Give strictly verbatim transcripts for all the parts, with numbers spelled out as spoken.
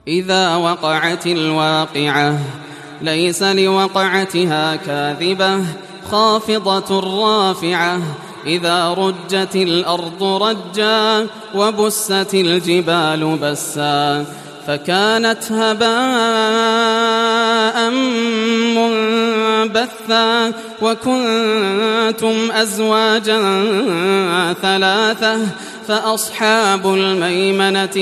إذا وقعت الواقعة ليس لوقعتها كاذبة خافضة رافعة إذا رجت الأرض رجا وبست الجبال بسا فكانت هباء منبثا وكنتم أزواجا ثلاثة فأصحاب الميمنة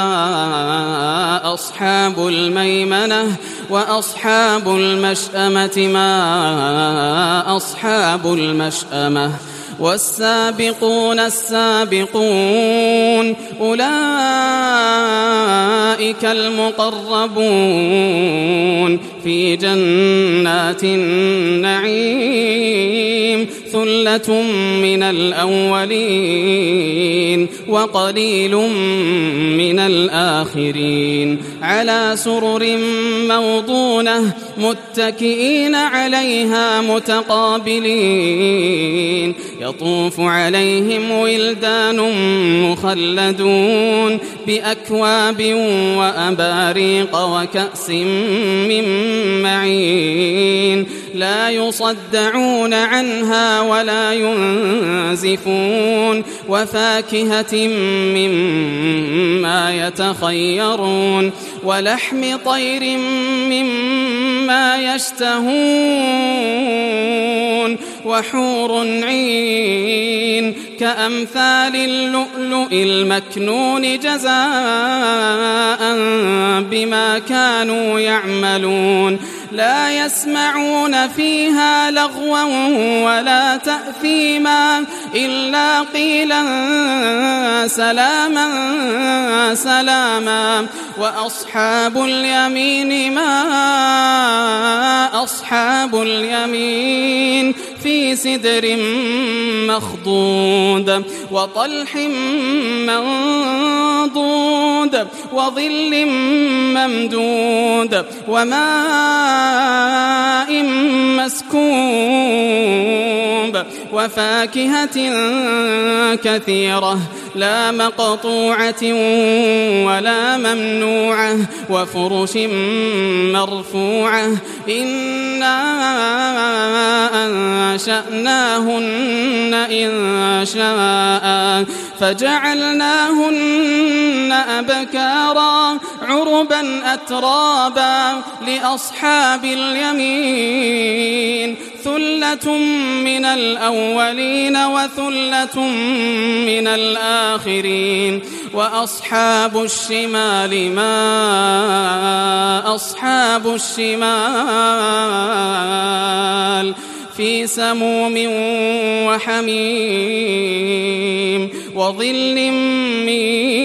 ما أصحاب الميمنة وأصحاب المشأمة ما أصحاب المشأمة والسابقون السابقون أولئك المقربون في جنات النعيم ثلة من الأولين وقليل من الآخرين على سرر موضونة متكئين عليها متقابلين يطوف عليهم ولدان مخلدون بأكواب وأباريق وكأس من معين لا يصدعون عنها ولا ينزفون وفاكهة مما يتخيرون ولحم طير مما يشتهون وحور عين كأمثال اللؤلؤ المكنون جزاء بما كانوا يعملون لا يسمعون فيها لغوا ولا تأثيما إلا قيلا سلاما سلاما وأصحاب اليمين ما أصحاب اليمين في سدر مخضود وطلح منضود وظل ممدود وماء مسكوب وفاكهة كثيرة لا مقطوعة ولا ممنوعة وفرش مرفوعة إنا أنشأناهن إن شاء فجعلناهن أبكارا عربا أترابا لأصحاب اليمين ثلة من الأولين وثلة من الآخرين وأصحاب الشمال ما أصحاب الشمال في سموم وحميم وظل من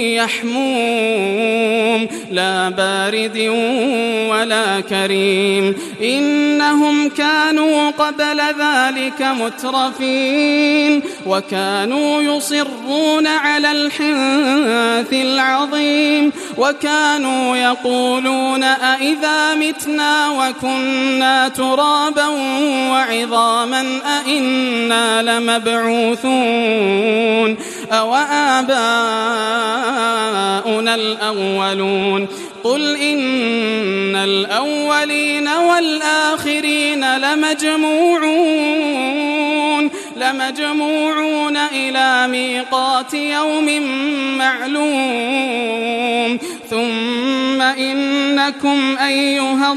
يحموم لا بارد ولا كريم إنهم كانوا قبل ذلك مترفين وكانوا يصرون على الحنث العظيم وكانوا يقولون أئذا متنا وكنا ترابا وعظاما أئنا لمبعوثون أو آباؤنا الأولون قل إن الأولين والآخرين لمجموعون لمجموعون إلى ميقات يوم معلوم ثم إنكم أيها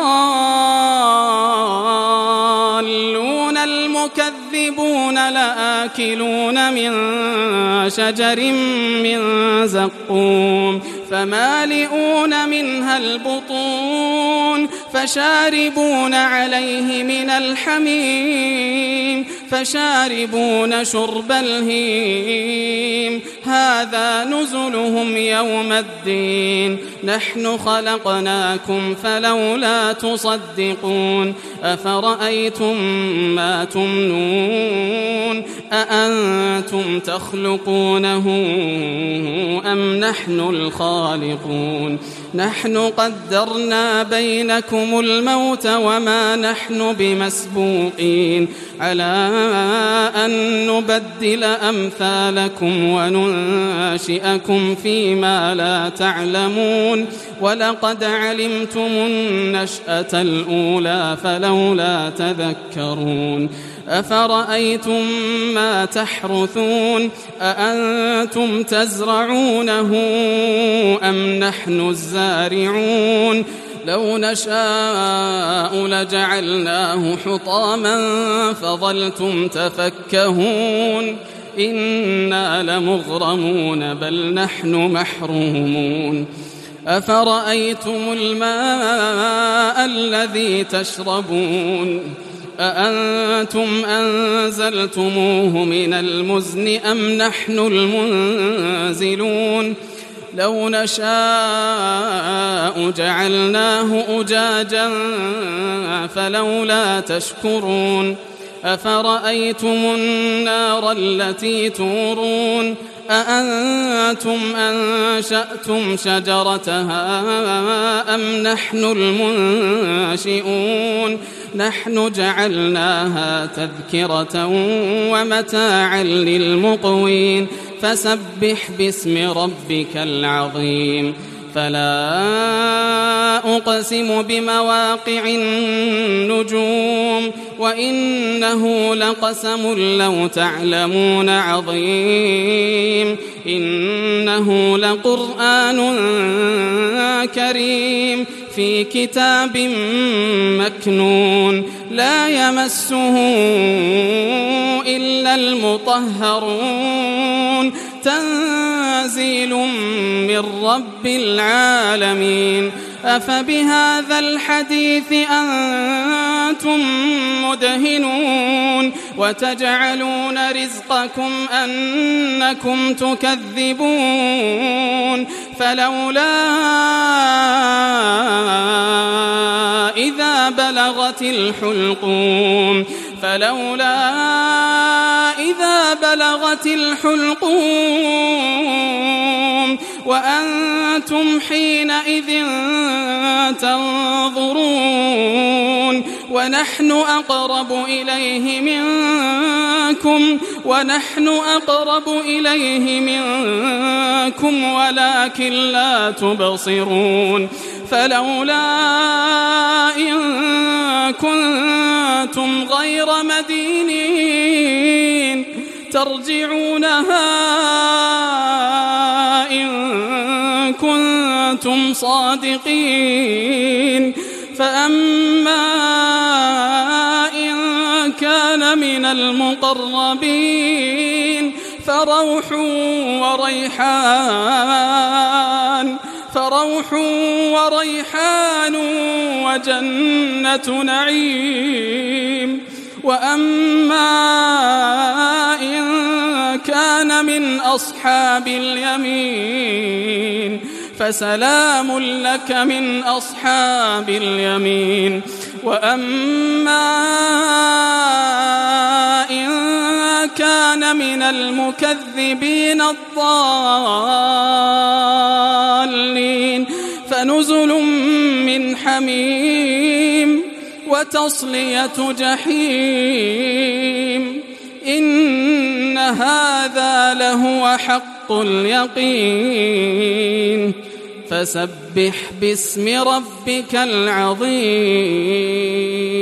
الضالون المكذبون لآكلون من شجر من زقوم فمالئون منها البطون فشاربون عليه من الحميم فشاربون شرب الهيم هذا نزلهم يوم الدين نحن خلقناكم فلولا تصدقون أفرأيتم ما تمنون أأنتم تخلقونه أم نحن الخالقون نحن قدرنا بينكم عليكم الموت وما نحن بمسبوقين على أن نبدل أمثالكم وننشئكم فيما لا تعلمون ولقد علمتم النشأة الأولى فلولا تذكرون أفرأيتم ما تحرثون أأنتم تزرعونه أم نحن الزارعون لو نشاء لجعلناه حطاما فظلتم تفكهون إنا لمغرمون بل نحن محرومون أفرأيتم الماء الذي تشربون أأنتم أنزلتموه من المزن أم نحن المنزلون لو نشاء جعلناه أجاجا فلولا تشكرون أفرأيتم النار التي تورون أأنتم أنشأتم شجرتها أم نحن المنشئون نحن جعلناها تذكرة ومتاعا للمقوين فسبح باسم ربك العظيم فلا أقسم بمواقع النجوم وإنه لقسم لو تعلمون عظيم إنه لقرآن كريم في كتاب مكنون لا يمسه إلا المطهرون تنزيل من رب العالمين أفبهذا الحديث أنتم مدهنون وتجعلون رزقكم أنكم تكذبون فلولا إذا بلغت الحلقوم فلولا إذا بلغت الحلقوم وأنتم حينئذ تنظرون ونحن أقرب إليه منكم ونحن أقرب إليه منكم ولكن لا تبصرون فلولا إن كنتم غير مدينين ترجعونها إن كنتم صادقين فأما إن كان من المقربين فروح وريحان فروح وريحان وجنة نعيم وأما إن كان من أصحاب اليمين فسلام لك من أصحاب اليمين وأما إن كان من المكذبين الضالين فنزل من حميم وتصلية جحيم إن هذا لهو حق اليقين فسبح باسم ربك العظيم.